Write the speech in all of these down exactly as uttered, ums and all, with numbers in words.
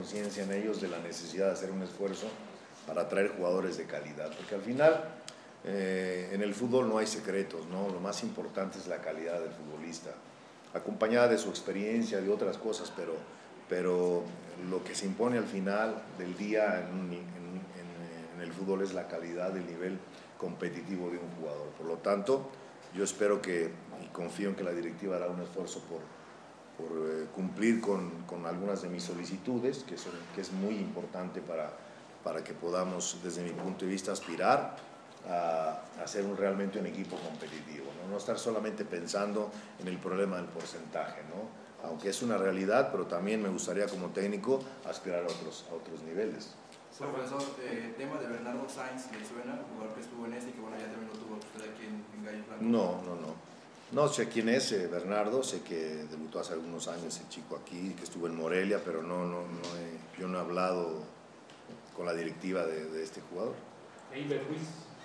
conciencia en ellos de la necesidad de hacer un esfuerzo para traer jugadores de calidad, porque al final eh, en el fútbol no hay secretos, ¿no? Lo más importante es la calidad del futbolista, acompañada de su experiencia, de otras cosas, pero, pero lo que se impone al final del día en, en, en, en el fútbol es la calidad del nivel competitivo de un jugador. Por lo tanto, yo espero que y confío en que la directiva hará un esfuerzo por por eh, cumplir con, con algunas de mis solicitudes, que, son, que es muy importante para, para que podamos, desde mi punto de vista, aspirar a, a ser un, realmente un equipo competitivo, ¿no? No estar solamente pensando en el problema del porcentaje, ¿no? Aunque es una realidad, pero también me gustaría como técnico aspirar a otros, a otros niveles. Sí, profesor, eh, tema de Bernardo Sainz, ¿le suena? Jugador que estuvo en este y que bueno, ya también lo tuvo usted aquí en, en Gallos Blancos. No, no, no. No sé quién es eh, Bernardo, sé que debutó hace algunos años el chico aquí, que estuvo en Morelia, pero no, no, no he, yo no he hablado con la directiva de, de este jugador. ¿E Iber Ruiz?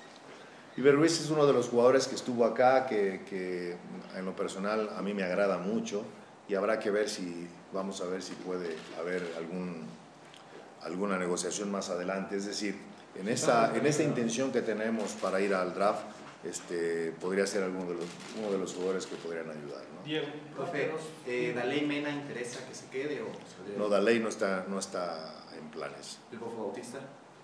Iber Ruiz es uno de los jugadores que estuvo acá, que, que en lo personal a mí me agrada mucho, y habrá que ver si, vamos a ver si puede haber algún, alguna negociación más adelante. Es decir, en esta, en esta intención que tenemos para ir al draft, Este, podría ser alguno de los, uno de los jugadores que podrían ayudar, ¿no? Diego, profe, eh, ¿Daley Mena interesa que se quede o se No, Daley no está, no está en planes. ¿El Bofo Bautista?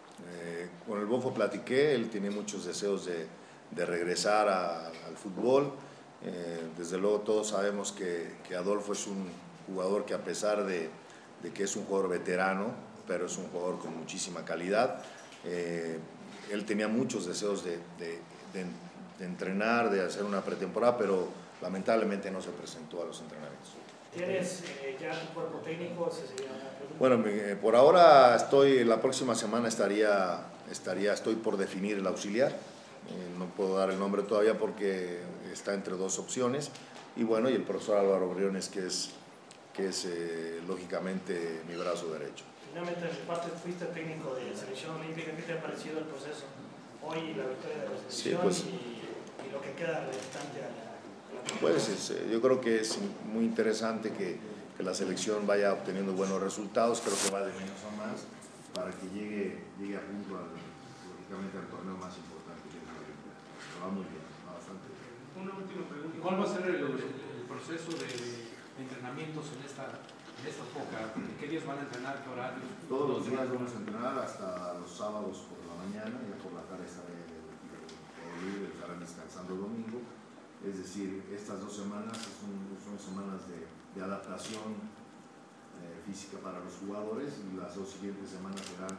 Eh, con el Bofo platiqué, él tiene muchos deseos de, de regresar a, al fútbol. Eh, desde luego todos sabemos que, que Adolfo es un jugador que, a pesar de, de que es un jugador veterano, pero es un jugador con muchísima calidad, eh, él tenía muchos deseos de, de, de de entrenar, de hacer una pretemporada, pero lamentablemente no se presentó a los entrenamientos. ¿Tienes eh, ya tu cuerpo técnico? ¿Se sería una pregunta? Bueno, me, por ahora estoy, la próxima semana estaría, estaría, estoy por definir el auxiliar, eh, no puedo dar el nombre todavía porque está entre dos opciones, y bueno, y el profesor Álvaro Briones, que es, que es eh, lógicamente mi brazo derecho. Finalmente, en parte fuiste técnico de selección olímpica, ¿qué te ha parecido el proceso? Hoy la victoria de la selección, sí, pues, y, y lo que queda restante a la, a la pues es, yo creo que es muy interesante que, que la selección vaya obteniendo buenos resultados. Creo que va de menos a más para que llegue, llegue a punto al, lógicamente, al torneo más importante que es la Olimpiada. Pero va muy bien, va bastante bien. Una última pregunta. ¿Cuál va a ser el, el proceso de, de entrenamientos en esta, en esta época? ¿Qué días van a entrenar? ¿Qué horarios? Todos los días vamos a entrenar hasta los sábados por la mañana, y por la tarde estaré libre, estarán descansando el domingo. Es decir, estas dos semanas son, son semanas de, de adaptación eh, física para los jugadores, y las dos siguientes semanas serán,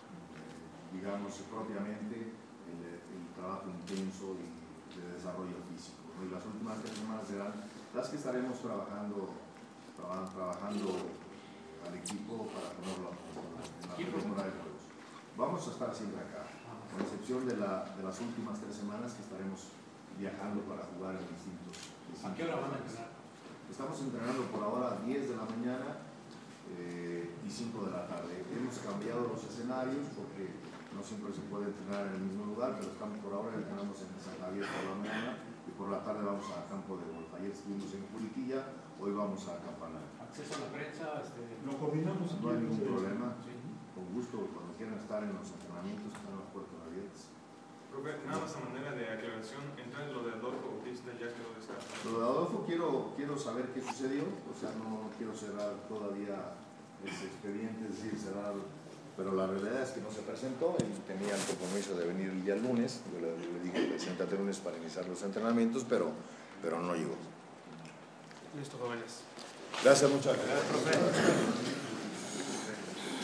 eh, digamos, propiamente el, el trabajo intenso y de desarrollo físico, ¿no? Y las últimas tres semanas serán las que estaremos trabajando, traba, trabajando al equipo para ponerlo en la temporada de juegos. Vamos a estar siempre acá, con excepción de, la, de las últimas tres semanas que estaremos viajando para jugar en distintos, distintos ¿A qué hora van a entrenar? Estamos entrenando por ahora a diez de la mañana eh, y cinco de la tarde. Hemos cambiado los escenarios porque no siempre se puede entrenar en el mismo lugar, pero estamos por ahora entrenamos en San Javier por la mañana, y por la tarde vamos al campo de golf. Ayer estuvimos en Juriquilla, hoy vamos a Campanar. ¿Acceso a la prensa? Este... ¿Lo coordinamos? No hay ningún problema. Sí. Con gusto, cuando quieran estar en los entrenamientos, están las puertas abiertas. Profe, nada más a manera de aclaración, entonces lo de Adolfo Bautista ya quedó descartado. Lo de Adolfo quiero, quiero saber qué sucedió, o sea, no quiero cerrar todavía ese expediente, es decir, cerrar, pero la realidad es que no se presentó. Él tenía el compromiso de venir el día lunes, yo le, le dije, preséntate el lunes para iniciar los entrenamientos, pero, pero no llegó. Listo, jóvenes. Gracias, muchas gracias.